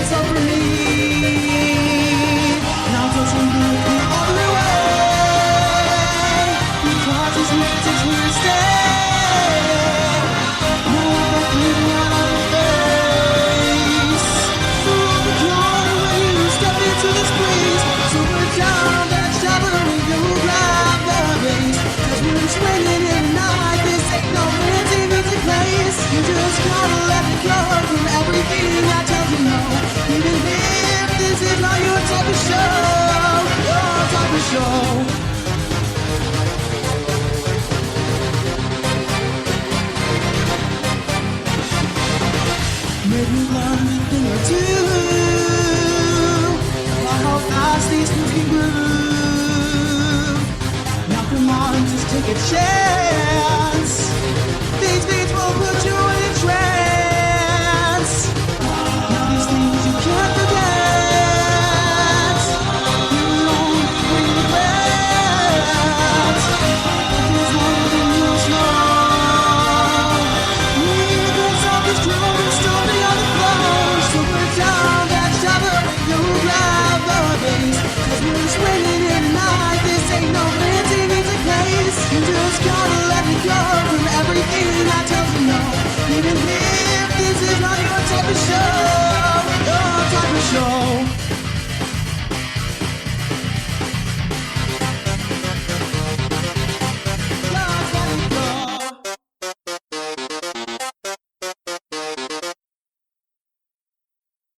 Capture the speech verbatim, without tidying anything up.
it's over me. Now doesn't look the other way, because it's meant to stay. Now I'm back living out of face. Through the door when you step into this place, so put down that shovel and you grab the base. Cause when it's raining in a night like this, ain't no fancy music place. You just gotta let it go from everything I tell you no. Even if this is not your type of show, your type of show. Maybe learn a thing or two about how fast these things can move. Now come on, just take a chance.